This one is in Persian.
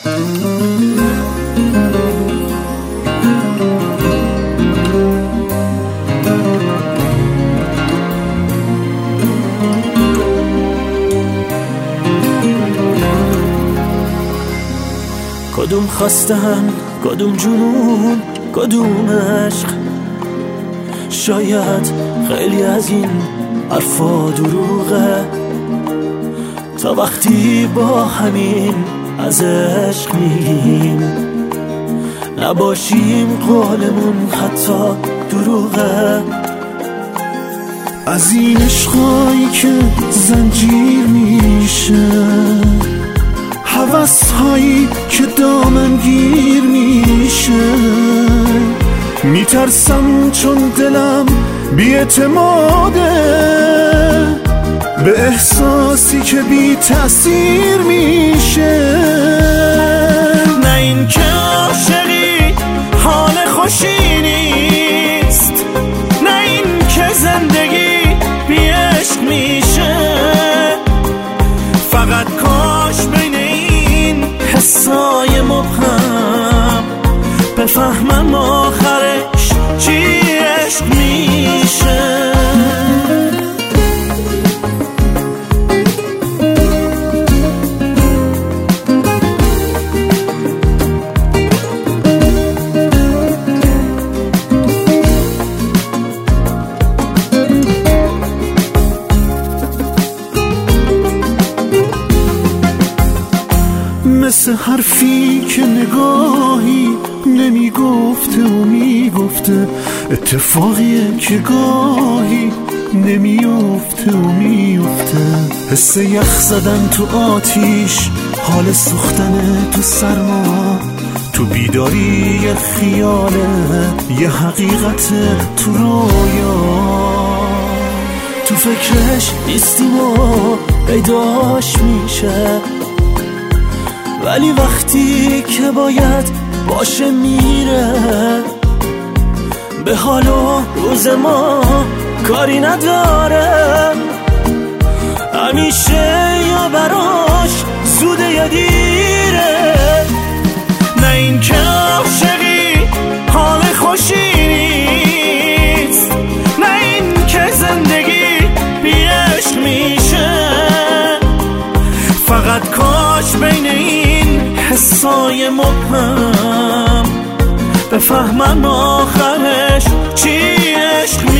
کدوم خواستن، کدوم جنون، کدوم عشق؟ شاید خیلی از این حرفا دروغه، تا وقتی با همین از عشق میگیم نباشیم قولمون حتی دروغه. از این عشقایی که زنجیر میشه، هوس‌هایی که دامنگیر میشه، میترسم چون دلم بی‌اعتماده به احساسی که بی تأثیر میشه. نه این که عاشقی حال خوشی نیست، نه این که زندگی بی عشق میشه. فقط کاش بین این حسای مبهم بفهمم آخرش چی عشق میشه. مثل حرفی که نگاهی نمیگفته و میگفته، اتفاقیه که گاهی نمیفته و میفته. حس یخ زدن تو آتیش، حال سوختن تو سرما، تو بیداری یه خیاله، یه حقیقت تو رویا. تو فکرش نیستیم و پیداش میشه، ولی وقتی که باید باشه میره. به حال و روز ما کاری نداره، همیشه یا براش زوده یا دیره. نه این که عاشقی حال خوشی نیست، نه این که زندگی بی عشق میشه. فقط کاش بین این حسای مبهم بفهمم آخرش چی عشق